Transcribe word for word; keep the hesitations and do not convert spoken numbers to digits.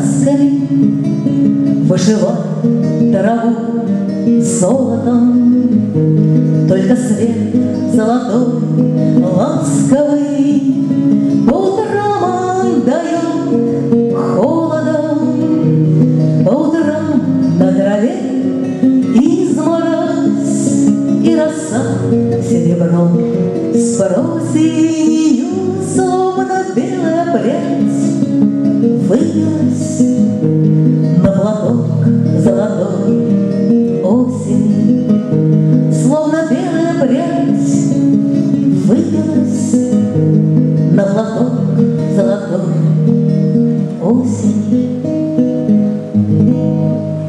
красками вышивал траву золотом. Только свет золотой, ласковый, по утрам он дает холодом. По утрам на траве изморозь, и роса серебром с просень